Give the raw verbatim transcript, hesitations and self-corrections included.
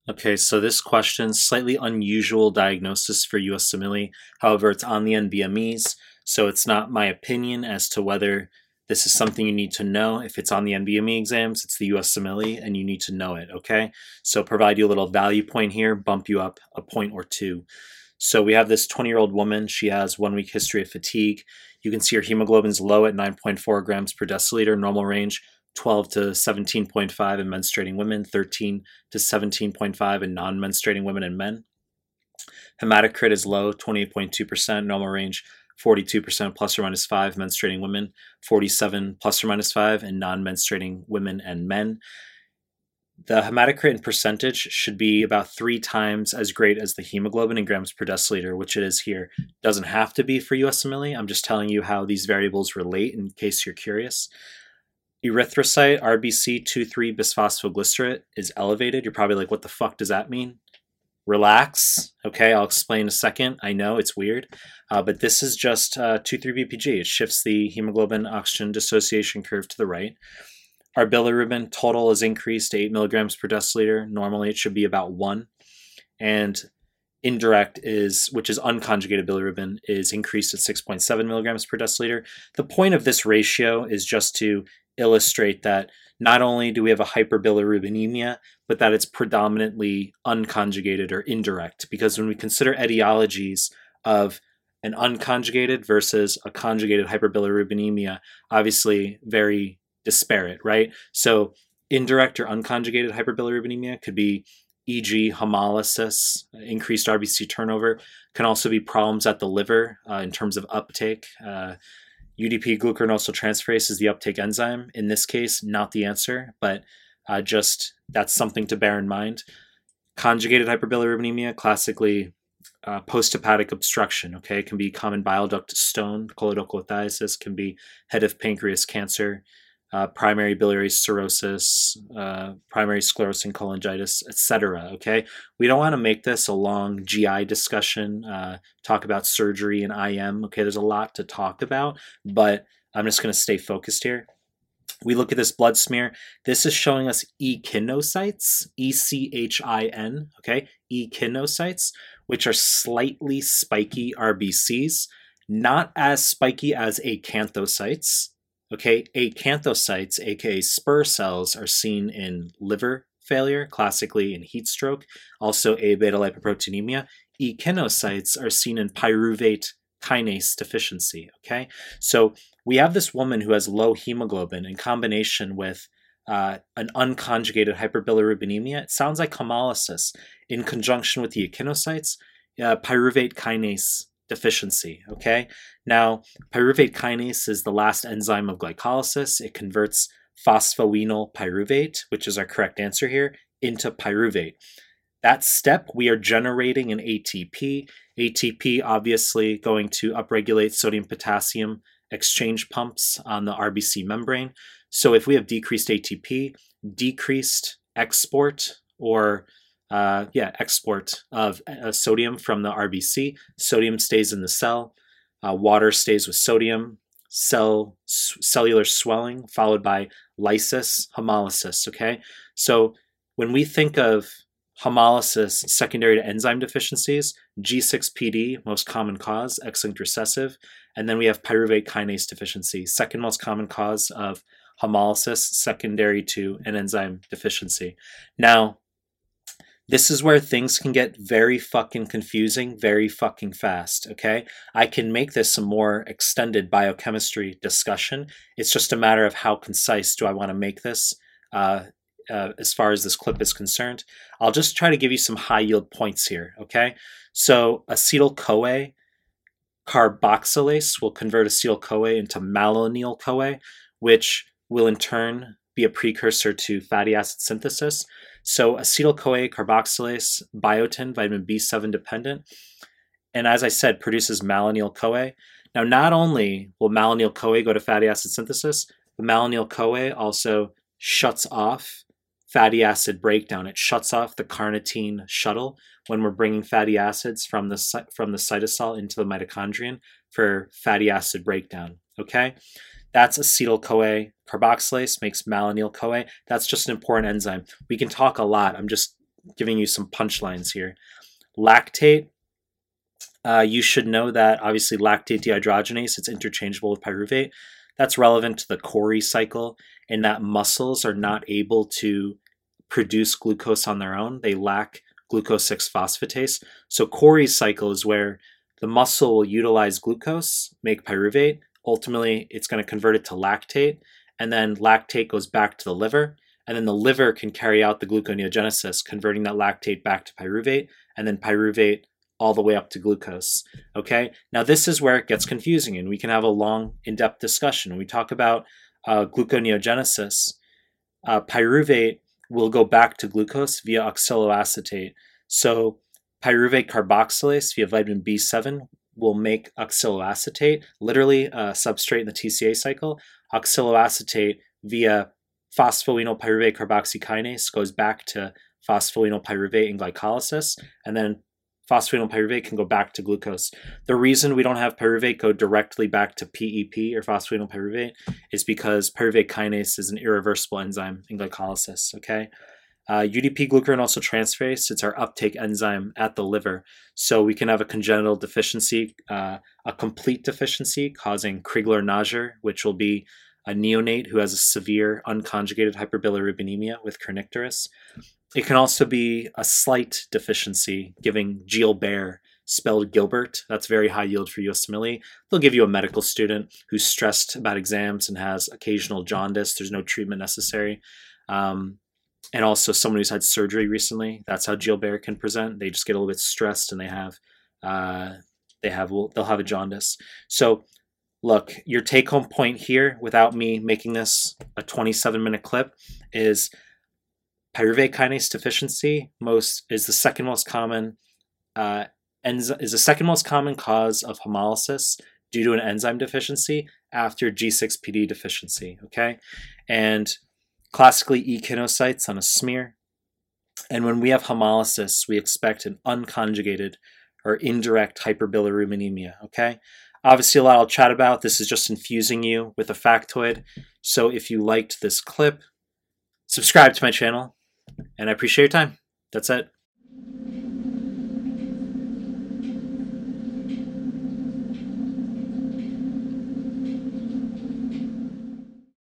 Okay, so this question, slightly unusual diagnosis for U S Simile. However, it's on the N B M Es, so it's not my opinion as to whether this is something you need to know. If it's on the N B M E exams, it's the U S Simile, and you need to know it, okay? So provide you a little value point here, bump you up a point or two. So we have this twenty-year-old woman. She has one-week history of fatigue. You can see her hemoglobin's low at nine point four grams per deciliter, normal range twelve to seventeen point five in menstruating women, thirteen to seventeen point five in non-menstruating women and men. Hematocrit is low, twenty-eight point two percent, normal range forty-two percent plus or minus five menstruating women, forty-seven plus or minus five in non-menstruating women and men. The hematocrit in percentage should be about three times as great as the hemoglobin in grams per deciliter, which it is here. Doesn't have to be for U S Simile. I'm just telling you how these variables relate in case you're curious. Erythrocyte R B C two three bisphosphoglycerate is elevated. You're probably like, what the fuck does that mean? Relax. Okay, I'll explain in a second. I know it's weird, uh, but this is just uh, two three B P G. It shifts the hemoglobin oxygen dissociation curve to the right. Our bilirubin total is increased to eight milligrams per deciliter. Normally it should be about one. And indirect is, which is unconjugated bilirubin, is increased at six point seven milligrams per deciliter. The point of this ratio is just to illustrate that not only do we have a hyperbilirubinemia, but that it's predominantly unconjugated or indirect. Because when we consider etiologies of an unconjugated versus a conjugated hyperbilirubinemia, obviously very disparate, right? So indirect or unconjugated hyperbilirubinemia could be, for example, hemolysis, increased R B C turnover, can also be problems at the liver uh, in terms of uptake. Uh, U D P glucuronosyltransferase is the uptake enzyme. In this case, not the answer, but uh, just that's something to bear in mind. Conjugated hyperbilirubinemia, classically uh, post-hepatic obstruction, okay? It can be common bile duct stone, choledochothiasis, can be head of pancreas cancer, uh, primary biliary cirrhosis, uh, primary sclerosing cholangitis, et cetera, okay? We don't want to make this a long G I discussion, uh, talk about surgery and I M, okay? There's a lot to talk about, but I'm just going to stay focused here. We look at this blood smear. This is showing us echinocytes, E C H I N, okay? Echinocytes, which are slightly spiky R B Cs, not as spiky as acanthocytes, okay? Acanthocytes, aka spur cells, are seen in liver failure, classically in heat stroke, also A beta lipoproteinemia. Echinocytes are seen in pyruvate kinase deficiency, okay? So we have this woman who has low hemoglobin in combination with uh, an unconjugated hyperbilirubinemia. It sounds like hemolysis in conjunction with the echinocytes, uh, pyruvate kinase deficiency, okay? Now, pyruvate kinase is the last enzyme of glycolysis. It converts phosphoenol pyruvate, which is our correct answer here, into pyruvate. That step, we are generating an A T P. A T P obviously going to upregulate sodium-potassium exchange pumps on the R B C membrane. So if we have decreased A T P, decreased export or uh, yeah, export of uh, sodium from the R B C, sodium stays in the cell, uh, water stays with sodium, cell s- cellular swelling followed by lysis, hemolysis, okay? So when we think of hemolysis secondary to enzyme deficiencies, G six P D, most common cause, X-linked recessive, and then we have pyruvate kinase deficiency, second most common cause of hemolysis secondary to an enzyme deficiency. Now, this is where things can get very fucking confusing very fucking fast, okay? I can make this a more extended biochemistry discussion. It's just a matter of how concise do I want to make this uh, uh, as far as this clip is concerned. I'll just try to give you some high yield points here, okay? So acetyl-CoA carboxylase will convert acetyl-CoA into malonyl-CoA, which will in turn be a precursor to fatty acid synthesis. So acetyl-CoA carboxylase, biotin, vitamin B seven dependent, and as I said, produces malonyl-CoA. Now, not only will malonyl-CoA go to fatty acid synthesis, but malonyl-CoA also shuts off fatty acid breakdown. It shuts off the carnitine shuttle when we're bringing fatty acids from the from the cytosol into the mitochondrion for fatty acid breakdown, okay? That's acetyl-CoA carboxylase, makes malonyl-CoA. That's just an important enzyme. We can talk a lot. I'm just giving you some punchlines here. Lactate, uh, you should know that obviously lactate dehydrogenase, it's interchangeable with pyruvate. That's relevant to the Cori cycle in that muscles are not able to produce glucose on their own. They lack glucose six phosphatase. So Cori's cycle is where the muscle will utilize glucose, make pyruvate. Ultimately, it's going to convert it to lactate, and then lactate goes back to the liver, and then the liver can carry out the gluconeogenesis, converting that lactate back to pyruvate, and then pyruvate all the way up to glucose. Okay, now this is where it gets confusing, and we can have a long, in-depth discussion. When we talk about uh, gluconeogenesis, uh, pyruvate will go back to glucose via oxaloacetate. So pyruvate carboxylase via vitamin B seven will make oxaloacetate, literally a substrate in the T C A cycle. Oxaloacetate via phosphoenolpyruvate carboxykinase goes back to phosphoenolpyruvate in glycolysis, and then phosphoenolpyruvate can go back to glucose. The reason we don't have pyruvate go directly back to P E P or phosphoenolpyruvate is because pyruvate kinase is an irreversible enzyme in glycolysis, okay? Uh, U D P glucuronolacetotransferase, it's our uptake enzyme at the liver. So we can have a congenital deficiency, uh, a complete deficiency causing Crigler-Najjar, which will be a neonate who has a severe unconjugated hyperbilirubinemia with kernicterus. It can also be a slight deficiency, giving Gilbert, spelled Gilbert. That's very high yield for USMLE. They'll give you a medical student who's stressed about exams and has occasional jaundice. There's no treatment necessary. Um, and also someone who's had surgery recently. That's how Gilbert can present. They just get a little bit stressed and they have, uh, they have, they'll have a jaundice. So look, your take-home point here, without me making this a twenty-seven minute clip, is pyruvate kinase deficiency most is the second most common uh, enzy- is the second most common cause of hemolysis due to an enzyme deficiency after G six P D deficiency. Okay, and classically echinocytes on a smear. And when we have hemolysis, we expect an unconjugated or indirect hyperbilirubinemia. Okay. Obviously, a lot I'll chat about. This is just infusing you with a factoid. So if you liked this clip, subscribe to my channel, and I appreciate your time. That's it.